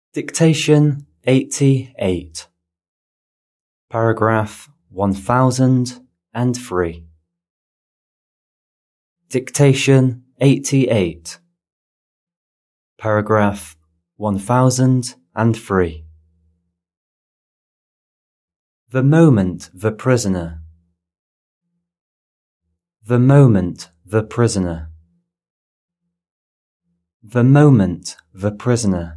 Dictation 88. Paragraph 1003. Dictation 88. Paragraph 1003. The moment the prisoner. The moment the prisoner. The moment the prisoner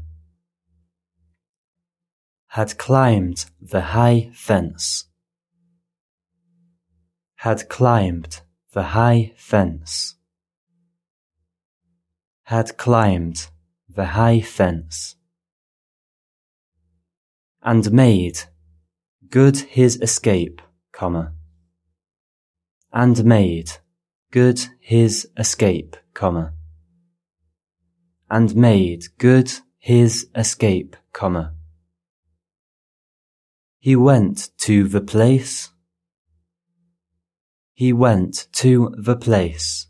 had climbed the high fence. Had climbed the high fence. Had climbed the high fence. And made good his escape, comma. And made good his escape, comma. And made good his escape, comma. He went to the place. He went to the place.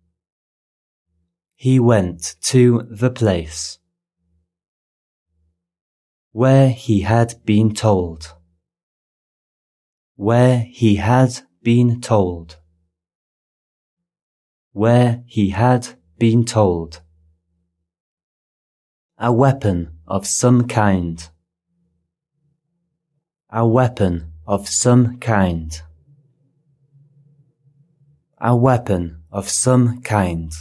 He went to the place where he had been told. Where he had been told. Where he had been told. A weapon of some kind. A weapon of some kind. A weapon of some kind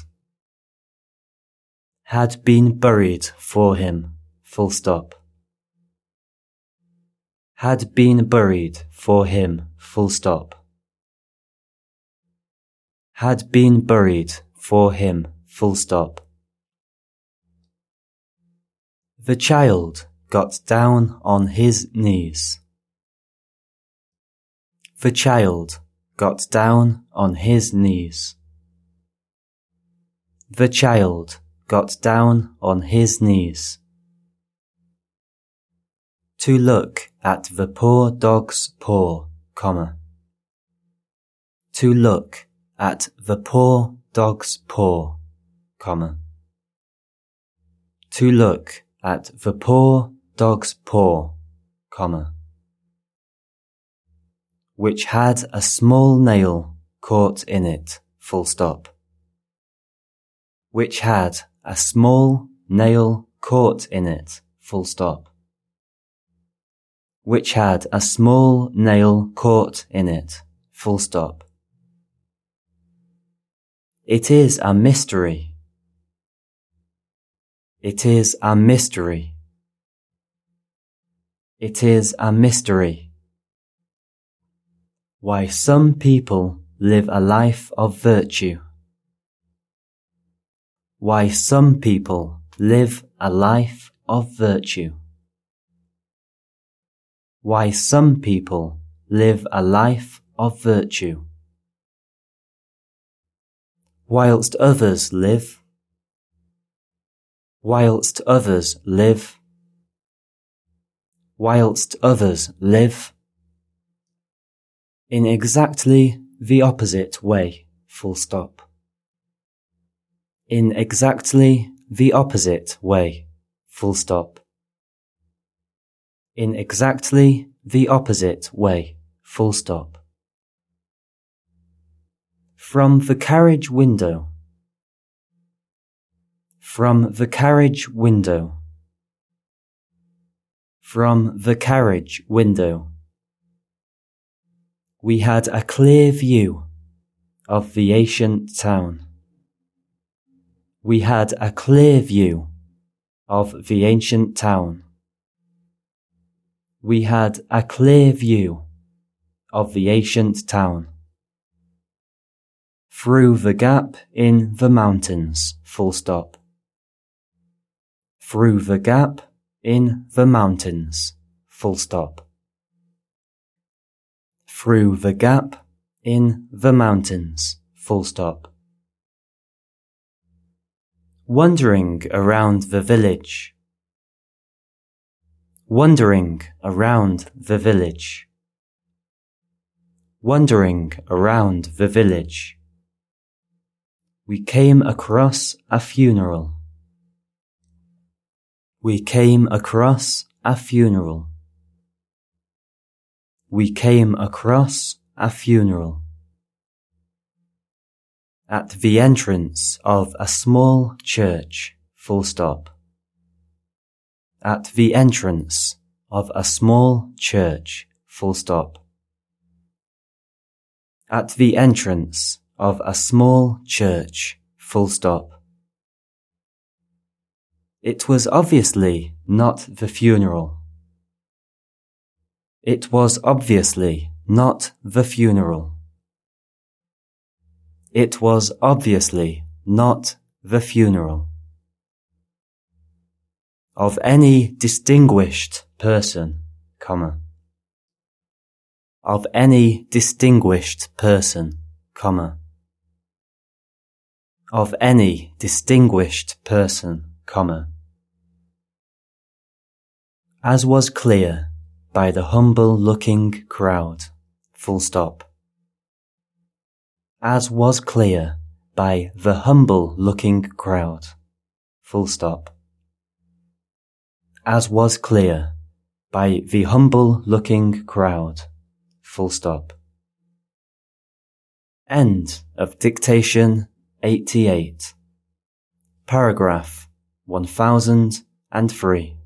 had been buried for him, full stop. Had been buried for him, full stop. Had been buried for him, full stop. The child got down on his knees. The child got down on his knees. The child got down on his knees to look at the poor dog's paw, comma. To look at the poor dog's paw, comma. To look at the poor dog's paw, comma. Which had a small nail caught in it, full stop. Which had a small nail caught in it, full stop. Which had a small nail caught in it, full stop. It is a mystery. It is a mystery. It is a mystery. Why some people live a life of virtue. Why some people live a life of virtue. Why some people live a life of virtue. Whilst others live. Whilst others live. Whilst others live. In exactly the opposite way, full stop. In exactly the opposite way, full stop. In exactly the opposite way, full stop. From the carriage window. From the carriage window. From the carriage window. We had a clear view of the ancient town. We had a clear view of the ancient town. We had a clear view of the ancient town. Through the gap in the mountains, full stop. Through the gap in the mountains, full stop. Through the gap in the mountains, full stop. Wandering around the village. Wandering around the village. Wandering around the village. We came across a funeral. We came across a funeral. We came across a funeral. At the entrance of a small church, full stop. At the entrance of a small church, full stop. At the entrance of a small church, full stop. It was obviously not the funeral. It was obviously not the funeral. It was obviously not the funeral. Of any distinguished person, comma. Of any distinguished person, comma. Of any distinguished person, comma. As was clear by the humble-looking crowd, full stop. As was clear by the humble-looking crowd, full stop. As was clear by the humble-looking crowd, full stop. End of dictation 88. Paragraph 1003.